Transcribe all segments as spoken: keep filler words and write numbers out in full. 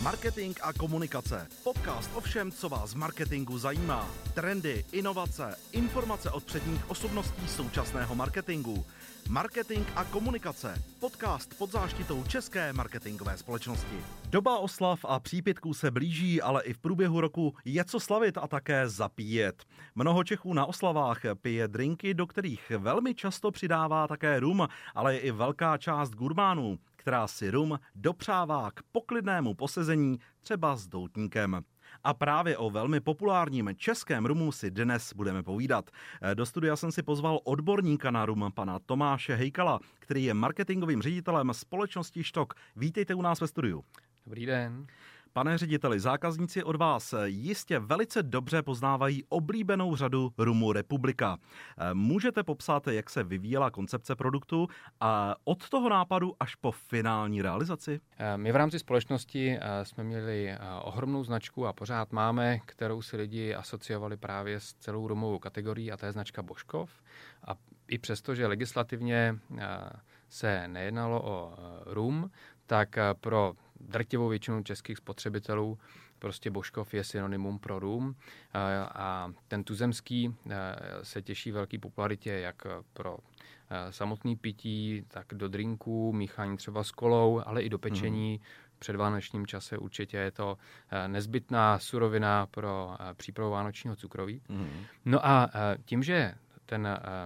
Marketing a komunikace. Podcast o všem, co vás z marketingu zajímá. Trendy, inovace, informace od předních osobností současného marketingu. Marketing a komunikace. Podcast pod záštitou České marketingové společnosti. Doba oslav a přípitků se blíží, ale i v průběhu roku je co slavit a také zapíjet. Mnoho Čechů na oslavách pije drinky, do kterých velmi často přidává také rum, ale je i velká část gurmánů, která si rum dopřává k poklidnému posezení třeba s doutníkem. A právě o velmi populárním českém rumu si dnes budeme povídat. Do studia jsem si pozval odborníka na rum, pana Tomáše Hejkala, který je marketingovým ředitelem společnosti Štok. Vítejte u nás ve studiu. Dobrý den. Pane řediteli, zákazníci od vás jistě velice dobře poznávají oblíbenou řadu rumu Republika. Můžete popsat, jak se vyvíjela koncepce produktu a od toho nápadu až po finální realizaci? My v rámci společnosti jsme měli ohromnou značku a pořád máme, kterou si lidi asociovali právě s celou rumovou kategorií, a to je značka Božkov. A i přesto, že legislativně se nejednalo o rum, tak pro drtivou většinu českých spotřebitelů prostě Božkov je synonymum pro rum a ten tuzemský se těší velký popularitě jak pro samotný pití, tak do drinků, míchání třeba s kolou, ale i do pečení. Mm. V předvánočním čase určitě je to nezbytná surovina pro přípravu vánočního cukroví. Mm. No a tím, že ten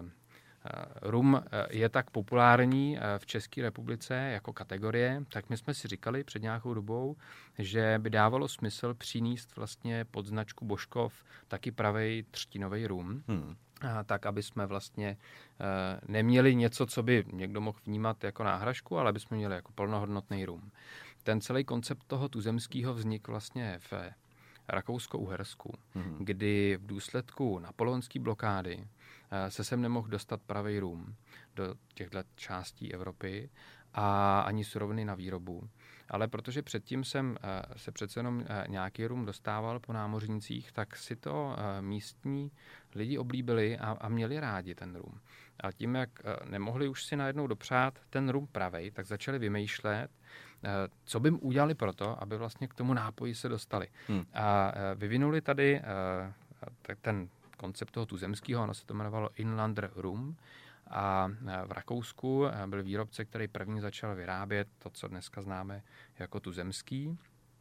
rum je tak populární v České republice jako kategorie, tak my jsme si říkali před nějakou dobou, že by dávalo smysl přinést vlastně pod značku Božkov taky pravej třtinovej rum. Hmm. Tak, aby jsme vlastně neměli něco, co by někdo mohl vnímat jako náhražku, ale aby jsme měli jako plnohodnotný rum. Ten celý koncept toho tuzemského vznikl vlastně v Rakousko-Uhersku, hmm. kdy v důsledku napoleonské blokády se sem nemohl dostat pravý rum do těchto částí Evropy a ani suroviny na výrobu. Ale protože předtím jsem se přece jenom nějaký rum dostával po námořnicích, tak si to místní lidi oblíbili a, a měli rádi ten rum. A tím, jak nemohli už si najednou dopřát ten rum pravej, tak začali vymýšlet, co by udělali proto, aby vlastně k tomu nápoji se dostali. Hmm. A vyvinuli tady ten koncept toho tuzemského, ono se to jmenovalo Inlander Rum, a v Rakousku byl výrobce, který první začal vyrábět to, co dneska známe jako tuzemský.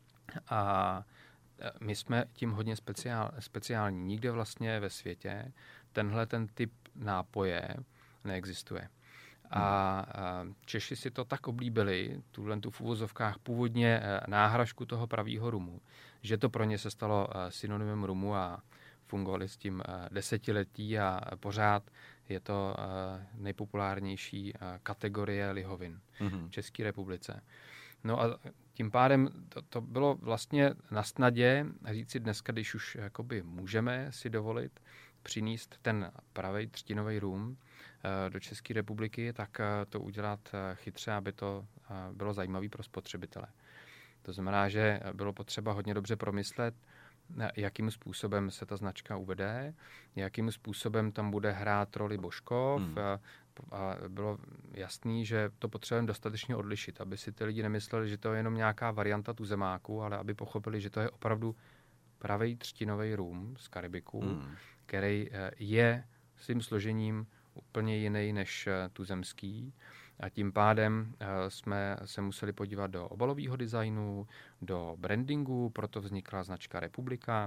A my jsme tím hodně speciál, speciální. Nikde vlastně ve světě tenhle ten typ nápoje neexistuje. A Češi si to tak oblíbili, tuhle tu v uvozovkách původně náhražku toho pravýho rumu, že to pro ně se stalo synonymem rumu a fungovali s tím desetiletí a pořád je to nejpopulárnější kategorie lihovin mm-hmm. v České republice. No a tím pádem to, to bylo vlastně na snadě říct si dneska, když už jakoby můžeme si dovolit přinést ten pravej třtinovej rum do České republiky, tak to udělat chytře, aby to bylo zajímavé pro spotřebitele. To znamená, že bylo potřeba hodně dobře promyslet, jakým způsobem se ta značka uvede, jakým způsobem tam bude hrát roli Božkov. Hmm. A bylo jasný, že to potřebujeme dostatečně odlišit, aby si ty lidi nemysleli, že to je jenom nějaká varianta tuzemáku, ale aby pochopili, že to je opravdu pravej třtinovej rum z Karibiku, hmm. který je svým složením úplně jiný než tuzemský. A tím pádem jsme se museli podívat do obalového designu, do brandingu, proto vznikla značka Republika.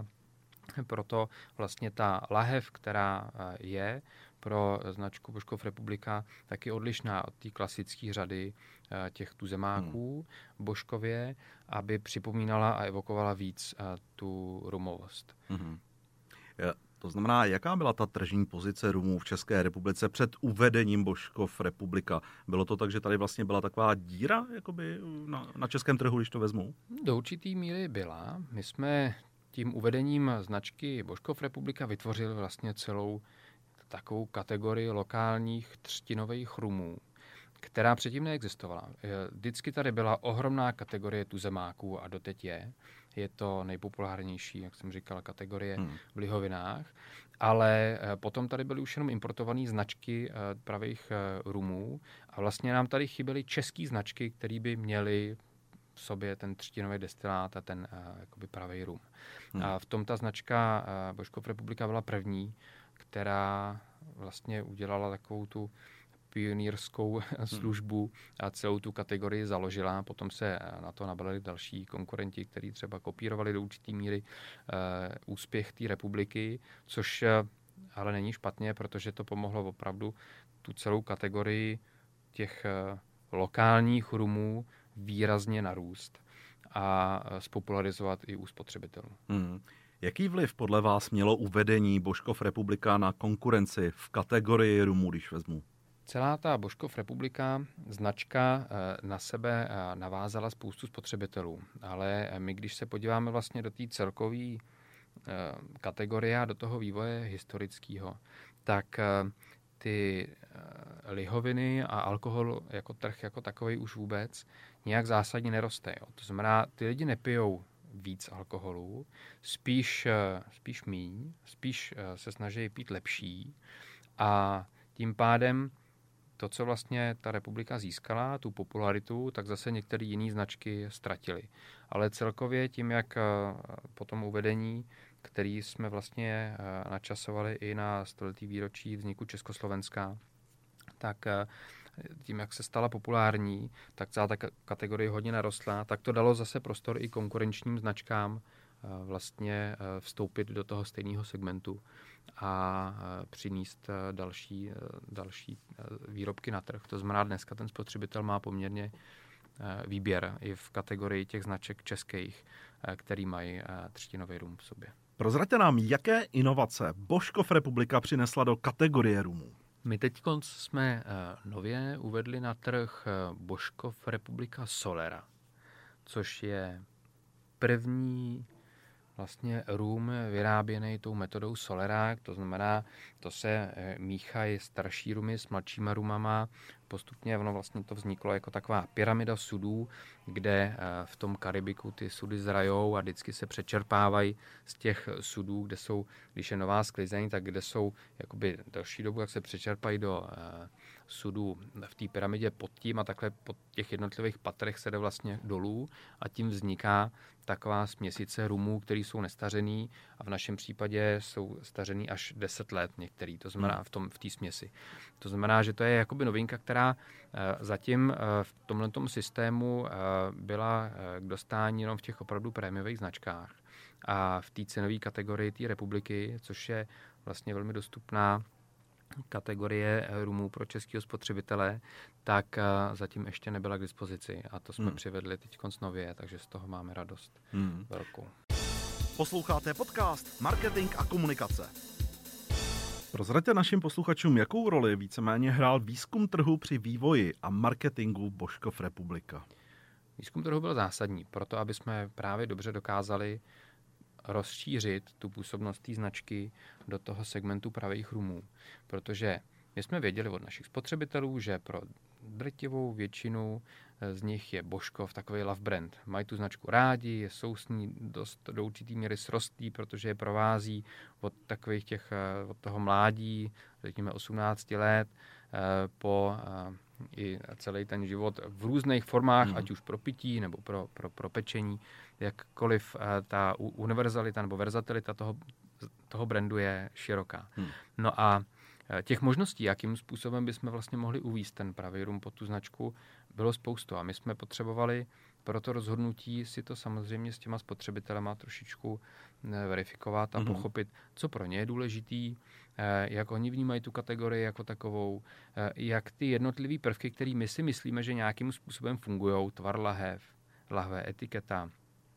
Proto vlastně ta lahev, která je pro značku Božkov Republika, taky odlišná od té klasické řady těch tuzemáků hmm. Božkově, aby připomínala a evokovala víc tu rumovost. Hmm. Yeah. To znamená, jaká byla ta tržní pozice rumů v České republice před uvedením Božkov Republika? Bylo to tak, že tady vlastně byla taková díra jakoby na, na českém trhu, když to vezmu? Do určitý míry byla. My jsme tím uvedením značky Božkov Republika vytvořili vlastně celou takovou kategorii lokálních třtinových rumů, která předtím neexistovala. Vždycky tady byla ohromná kategorie tuzemáků a doteď je. Je to nejpopulárnější, jak jsem říkal, kategorie hmm. v lihovinách. Ale potom tady byly už jenom importované značky pravých rumů a vlastně nám tady chyběly české značky, které by měly v sobě ten třtinový destilát a ten uh, jakoby pravý rum. Hmm. A v tom ta značka uh, Božkov Republika byla první, která vlastně udělala takovou tu pionýrskou službu a celou tu kategorii založila. Potom se na to nabalili další konkurenti, kteří třeba kopírovali do určité míry uh, úspěch té republiky, což uh, ale není špatně, protože to pomohlo opravdu tu celou kategorii těch uh, lokálních rumů výrazně narůst a uh, spopularizovat i u spotřebitelů. Hmm. Jaký vliv podle vás mělo uvedení Božkov Republika na konkurenci v kategorii rumů, když vezmu? Celá ta Božkov Republika značka na sebe navázala spoustu spotřebitelů, ale my, když se podíváme vlastně do té celkové kategorie a do toho vývoje historického, tak ty lihoviny a alkohol jako trh jako takový už vůbec nějak zásadně neroste. Jo. To znamená, ty lidi nepijou víc alkoholu, spíš, spíš míň, spíš se snaží pít lepší a tím pádem to, co vlastně ta republika získala, tu popularitu, tak zase některé jiné značky ztratily. Ale celkově tím, jak po tom uvedení, který jsme vlastně načasovali i na stoletý výročí vzniku Československa, tak tím, jak se stala populární, tak celá ta kategorie hodně narostla, tak to dalo zase prostor i konkurenčním značkám vlastně vstoupit do toho stejného segmentu a přinést další, další výrobky na trh. To znamená, dneska ten spotřebitel má poměrně výběr i v kategorii těch značek českých, který mají třtinový rum v sobě. Prozraďte nám, jaké inovace Božkov Republika přinesla do kategorie rumů. My teď jsme nově uvedli na trh Božkov Republika Solera, což je první vlastně rum vyráběný tou metodou Solerák, to znamená, to se míchají starší rumy s mladšíma rumama. Postupně ono vlastně to vzniklo jako taková pyramida sudů, kde v tom Karibiku ty sudy zrajou a vždycky se přečerpávají z těch sudů, kde jsou, když je nová sklizeň, tak kde jsou jakoby další dobu, jak se přečerpají do sudů v té pyramidě pod tím a takhle pod těch jednotlivých patrech se jde vlastně dolů a tím vzniká taková směsice rumů, který jsou nestařený a v našem případě jsou stařený až deset let některý, to znamená v tom v té směsi. To znamená, že to je jakoby novinka, která zatím v tomhletom systému byla k dostání jenom v těch opravdu prémiových značkách a v té cenové kategorii té republiky, což je vlastně velmi dostupná kategorie rumů pro českého spotřebitele, tak zatím ještě nebyla k dispozici a to jsme hmm. přivedli teď nově, takže z toho máme radost hmm. velkou. Posloucháte podcast Marketing a komunikace. Prozraďte našim posluchačům, jakou roli víceméně hrál výzkum trhu při vývoji a marketingu Božkov Republika. Výzkum trhu byl zásadní, proto aby jsme právě dobře dokázali rozšířit tu působnost té značky do toho segmentu pravých rumů. Protože my jsme věděli od našich spotřebitelů, že pro drtivou většinu z nich je Božkov takový love brand. Mají tu značku rádi, jsou s ní dost do určitý míry srostlí, protože je provází od takových těch, od toho mládí, řekněme osmnácti let, po i celý ten život v různých formách, mm. ať už pro pití nebo pro, pro, pro pečení, jakkoliv ta univerzalita nebo verzatilita toho, toho brandu je široká. Mm. No a těch možností, jakým způsobem bychom vlastně mohli uvést ten pravý rum pod tu značku, bylo spoustu. A my jsme potřebovali pro to rozhodnutí si to samozřejmě s těma spotřebitelema trošičku verifikovat a mm. pochopit, co pro ně je důležitý, jak oni vnímají tu kategorii jako takovou, jak ty jednotlivé prvky, které my si myslíme, že nějakým způsobem fungují, tvar lahev, lahve, etiketa,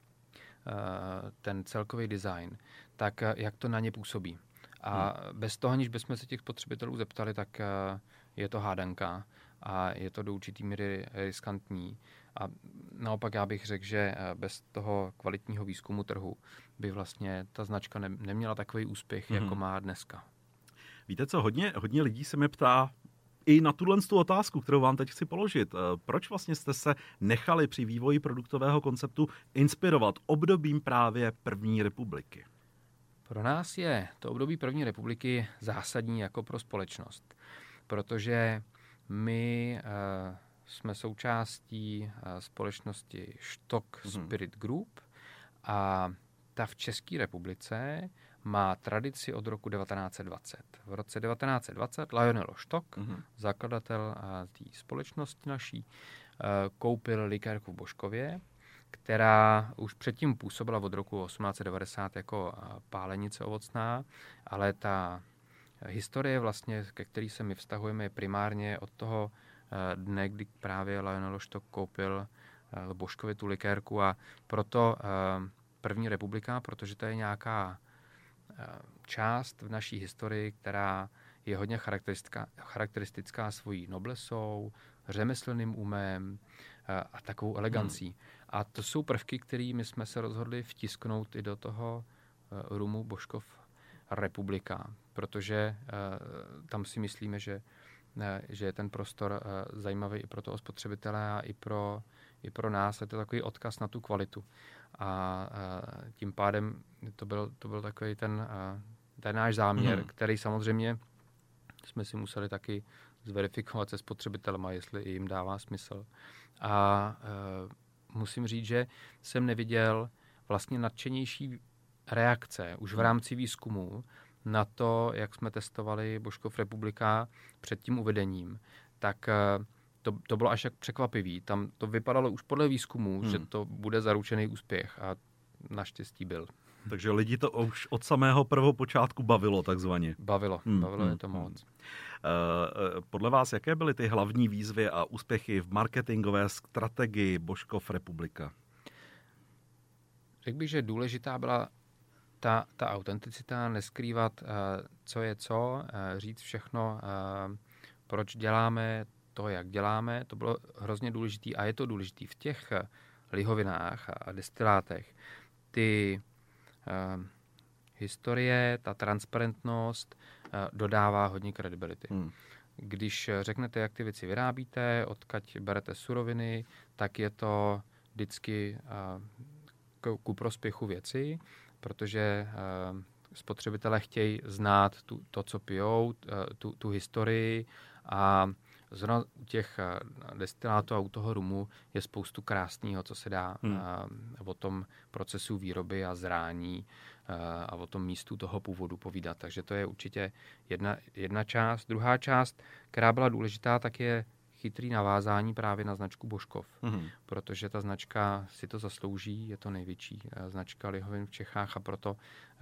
ten celkový design, tak jak to na ně působí. A bez toho, aniž bychom se těch spotřebitelů zeptali, tak je to hádanka a je to do určitý míry riskantní. A naopak já bych řekl, že bez toho kvalitního výzkumu trhu by vlastně ta značka ne, neměla takový úspěch, mm-hmm. jako má dneska. Víte co, hodně, hodně lidí se mě ptá i na tuhle tu otázku, kterou vám teď chci položit. Proč vlastně jste se nechali při vývoji produktového konceptu inspirovat obdobím právě první republiky? Pro nás je to období první republiky zásadní jako pro společnost, protože my jsme součástí společnosti Stock Spirit Group a ta v České republice má tradici od roku devatenáct set dvacet. V roce devatenáct set dvacet Lionel Stock, mm-hmm. zakladatel té společnosti naší, koupil likérku v Božkově, která už předtím působila od roku osmnáct set devadesát jako pálenice ovocná, ale ta historie vlastně, ke který se my vztahujeme, je primárně od toho dne, kdy právě Lionel Stock koupil v Božkově tu likérku a proto první republika, protože to je nějaká část v naší historii, která je hodně charakteristická, charakteristická svojí noblesou, řemeslným umem a takovou elegancí. Hmm. A to jsou prvky, kterými jsme se rozhodli vtisknout i do toho rumu Božkov republika, protože tam si myslíme, že, že je ten prostor zajímavý i pro toho spotřebitele a i pro, i pro nás. Je to takový odkaz na tu kvalitu. A tím pádem to byl, to byl takový ten, ten náš záměr, hmm. který samozřejmě jsme si museli taky zverifikovat se spotřebitelema, jestli jim dává smysl. A e, musím říct, že jsem neviděl vlastně nadšenější reakce už v rámci výzkumu na to, jak jsme testovali Božkov republika před tím uvedením. Tak e, to, to bylo až jak překvapivý. Tam to vypadalo už podle výzkumu, hmm. že to bude zaručený úspěch a naštěstí byl. Takže lidi to už od samého prvopočátku bavilo, takzvaně. Bavilo, hmm, bavilo hmm, je to moc. Hmm. Podle vás, jaké byly ty hlavní výzvy a úspěchy v marketingové strategii Božkov republika? Řekl bych, že důležitá byla ta, ta autenticita, neskrývat, co je co, říct všechno, proč děláme to, jak děláme. To bylo hrozně důležité a je to důležité v těch lihovinách a destilátech. Ty Uh, historie, ta transparentnost uh, dodává hodně kredibility. Hmm. Když řeknete, jak ty věci vyrábíte, odkud berete suroviny, tak je to vždycky uh, ku prospěchu věci, protože uh, spotřebitelé chtějí znát tu, to, co pijou, uh, tu, tu historii a zrovna u těch destilátů a u toho rumu je spoustu krásného, co se dá hmm. o tom procesu výroby a zrání a o tom místu toho původu povídat. Takže to je určitě jedna, jedna část. Druhá část, která byla důležitá, tak je chytrý navázání právě na značku Božkov. Hmm. Protože ta značka si to zaslouží, je to největší značka lihovin v Čechách a proto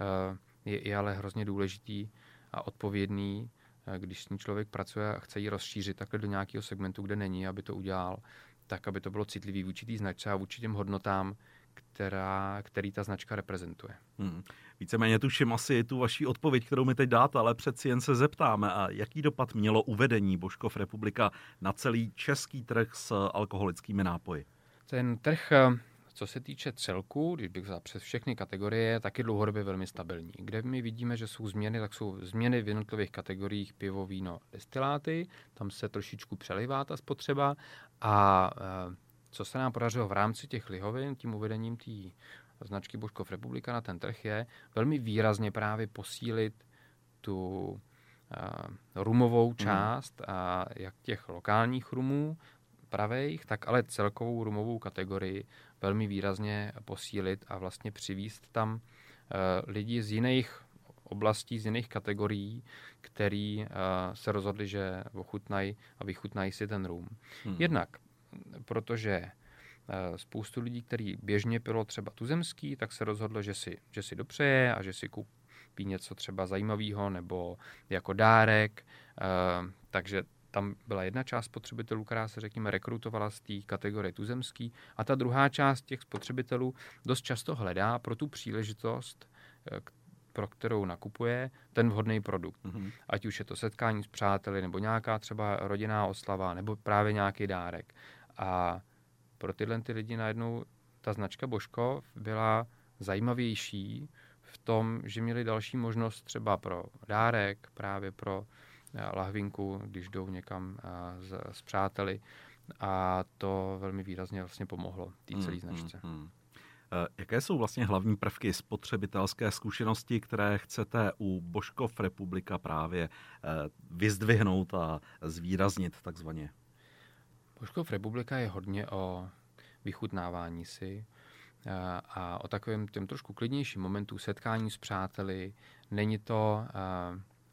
je, je ale hrozně důležitý a odpovědný, když s ní člověk pracuje a chce ji rozšířit takhle do nějakého segmentu, kde není, aby to udělal, tak aby to bylo citlivý vůči té značce a vůči těm hodnotám, která, který ta značka reprezentuje. Hmm. Víceméně tuším asi tu vaši odpověď, kterou mi teď dáte, ale přeci jen se zeptáme, a jaký dopad mělo uvedení Božkov republika na celý český trh s alkoholickými nápoji? Ten trh, co se týče celku, když bych vzal přes všechny kategorie, tak je dlouhodobě velmi stabilní. Kde my vidíme, že jsou změny, tak jsou změny v jednotlivých kategoriích pivo, víno, destiláty. Tam se trošičku přelivá ta spotřeba. A e, co se nám podařilo v rámci těch lihovin, tím uvedením té značky Božkov republika na ten trh, je velmi výrazně právě posílit tu e, rumovou část, mm. a jak těch lokálních rumů, pravejch, tak ale celkovou rumovou kategorii velmi výrazně posílit a vlastně přivízt tam uh, lidi z jiných oblastí, z jiných kategorií, který uh, se rozhodli, že ochutnají a vychutnají si ten rum. Hmm. Jednak, protože uh, spoustu lidí, kteří běžně pilo třeba tuzemský, tak se rozhodlo, že si, že si dopřeje a že si koupí něco třeba zajímavého nebo jako dárek, uh, takže tam byla jedna část spotřebitelů, která se, řekněme, rekrutovala z té kategorie tuzemský, a ta druhá část těch spotřebitelů dost často hledá pro tu příležitost, pro kterou nakupuje, ten vhodný produkt. Mm-hmm. Ať už je to setkání s přáteli, nebo nějaká třeba rodinná oslava, nebo právě nějaký dárek. A pro tyhle ty lidi najednou ta značka Božkov byla zajímavější v tom, že měli další možnost třeba pro dárek, právě pro lahvinku, když jdou někam s, s přáteli, a to velmi výrazně vlastně pomohlo té celé značce. Hmm, hmm. Jaké jsou vlastně hlavní prvky spotřebitelské zkušenosti, které chcete u Božkov republika právě vyzdvihnout a zvýraznit takzvaně? Božkov Republika je hodně o vychutnávání si a, a o takovém těm trošku klidnějším momentu setkání s přáteli. Není to a, a,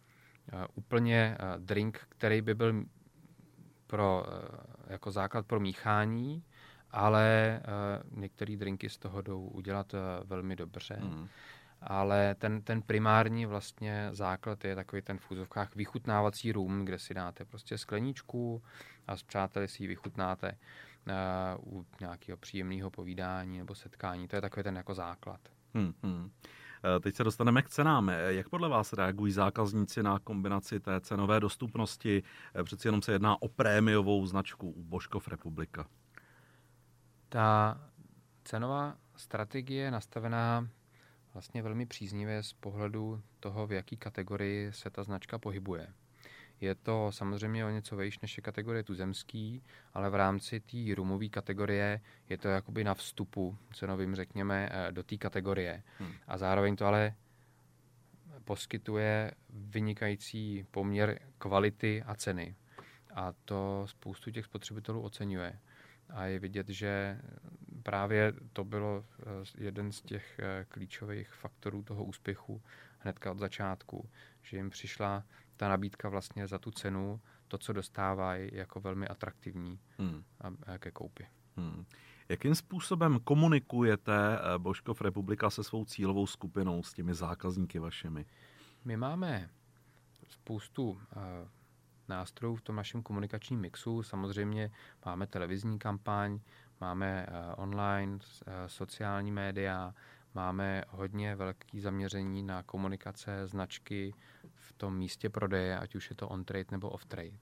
úplně a, drink, který by byl pro, a, jako základ pro míchání, ale a, některé drinky z toho jdou udělat a, velmi dobře. Mm. Ale ten, ten primární vlastně základ je takový ten v úzovkách vychutnávací rum, kde si dáte prostě skleničku a s přáteli si ji vychutnáte uh, u nějakého příjemného povídání nebo setkání. To je takový ten jako základ. Hmm, hmm. Teď se dostaneme k cenám. Jak podle vás reagují zákazníci na kombinaci té cenové dostupnosti? Přeci jenom se jedná o prémiovou značku u Božkov Republika. Ta cenová strategie je nastavená vlastně velmi příznivě z pohledu toho, v jaký kategorii se ta značka pohybuje. Je to samozřejmě o něco vejš než je kategorie tuzemský, ale v rámci té rumové kategorie je to jakoby na vstupu cenovým, řekněme, do té kategorie. Hmm. A zároveň to ale poskytuje vynikající poměr kvality a ceny. A to spoustu těch spotřebitelů oceňuje. A je vidět, že právě to bylo jeden z těch klíčových faktorů toho úspěchu hnedka od začátku, že jim přišla ta nabídka vlastně za tu cenu, to, co dostávají, jako velmi atraktivní hmm. ke koupi. Hmm. Jakým způsobem komunikujete Božkov Republika se svou cílovou skupinou, s těmi zákazníky vašimi? My máme spoustu uh, nástrojů v tom našem komunikačním mixu. Samozřejmě máme televizní kampaň, máme uh, online, uh, sociální média, máme hodně velké zaměření na komunikace značky v tom místě prodeje, ať už je to on-trade nebo off-trade.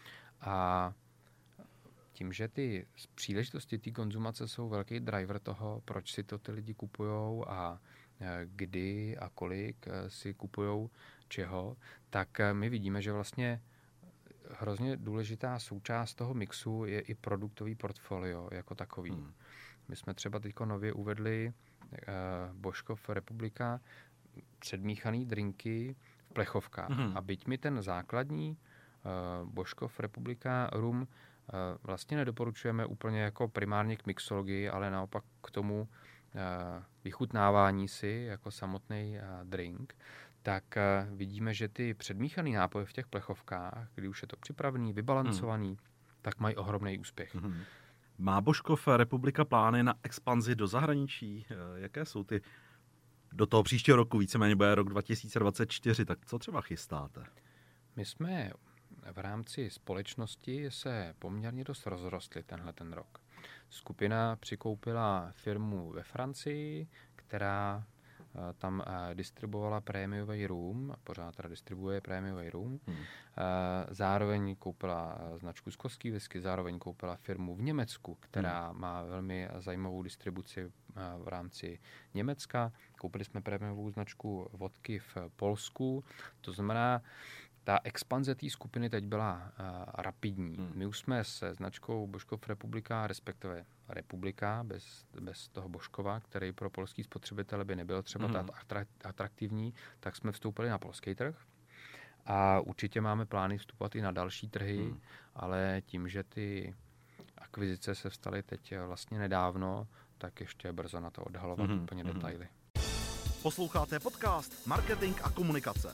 A tím, že ty příležitosti té konzumace jsou velký driver toho, proč si to ty lidi kupujou a kdy a kolik si kupujou čeho, tak my vidíme, že vlastně hrozně důležitá součást toho mixu je i produktový portfolio jako takový. Hmm. My jsme třeba teď nově uvedli uh, Božkov Republika předmíchaný drinky v plechovkách. Hmm. A byť mi ten základní uh, Božkov Republika rum uh, vlastně nedoporučujeme úplně jako primárně k mixologii, ale naopak k tomu uh, vychutnávání si jako samotný uh, drink, tak uh, vidíme, že ty předmíchaný nápoje v těch plechovkách, kdy už je to připravený, vybalancovaný, hmm. tak mají ohromný úspěch. Hmm. Má Božkov Republika plány na expanzi do zahraničí? Jaké jsou ty do toho příštího roku? Víceméně bude rok dva tisíce dvacet čtyři, tak co třeba chystáte? My jsme v rámci společnosti se poměrně dost rozrostli tenhle ten rok. Skupina přikoupila firmu ve Francii, která tam distribuovala prémiový rum, pořád teda distribuuje prémiový rum. Hmm. Zároveň koupila značku Skoský whisky, zároveň koupila firmu v Německu, která hmm. má velmi zajímavou distribuci v rámci Německa. Koupili jsme prémiovou značku vodky v Polsku. To znamená, ta expanze té skupiny teď byla uh, rapidní. Hmm. My už jsme se značkou Božkov Republika, respektive Republika, bez, bez toho Božkova, který pro polský spotřebitele by nebyl třeba hmm. tak atraktivní, tak jsme vstoupili na polský trh. A určitě máme plány vstupovat i na další trhy, hmm. ale tím, že ty akvizice se vstaly teď vlastně nedávno, tak ještě je brzo na to odhalovat hmm. úplně hmm. detaily. Posloucháte podcast Marketing a komunikace.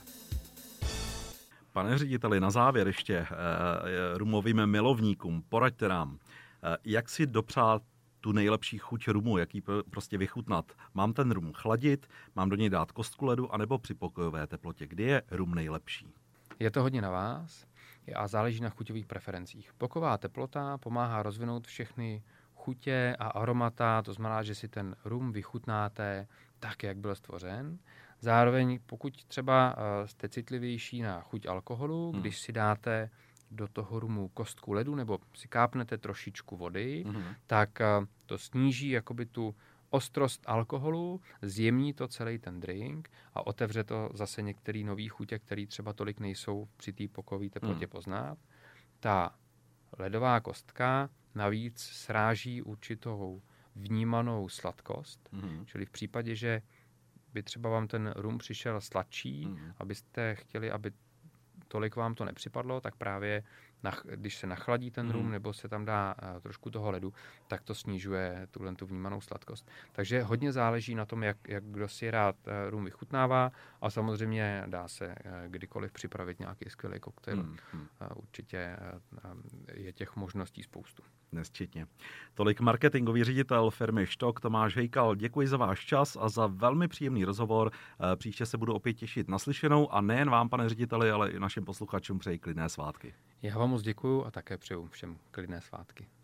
Pane řediteli, na závěr ještě eh, rumovým milovníkům, poraďte nám, eh, jak si dopřát tu nejlepší chuť rumu, jak ji prostě vychutnat. Mám ten rum chladit, mám do něj dát kostku ledu, anebo při pokojové teplotě. Kdy je rum nejlepší? Je to hodně na vás a záleží na chuťových preferencích. Pokojová teplota pomáhá rozvinout všechny chutě a aromata, to znamená, že si ten rum vychutnáte tak, jak byl stvořen. Zároveň, pokud třeba jste citlivější na chuť alkoholu, hmm. když si dáte do toho rumu kostku ledu nebo si kápnete trošičku vody, hmm. tak to sníží jakoby tu ostrost alkoholu, zjemní to celý ten drink a otevře to zase některé nový chutě, které třeba tolik nejsou při té pokojové teplotě hmm. poznat. Ta ledová kostka navíc sráží určitou vnímanou sladkost, hmm. čili v případě, že by třeba vám ten rum přišel sladší, mm. abyste chtěli, aby tolik vám to nepřipadlo, tak právě když se nachladí ten rum, hmm. nebo se tam dá trošku toho ledu, tak to snižuje tuhle tu vnímanou sladkost. Takže hodně záleží na tom, jak, jak kdo si rád rum vychutnává a samozřejmě dá se kdykoliv připravit nějaký skvělý koktejl. Hmm. Hmm. Určitě je těch možností spoustu. Nesčetně. Tolik marketingový ředitel firmy Štok Tomáš Hejkal. Děkuji za váš čas a za velmi příjemný rozhovor. Příště se budu opět těšit na slyšenou a nejen vám, pane řediteli, ale i našim posluchačům přeji klidné svátky. Já vám moc děkuju a také přeju všem klidné svátky.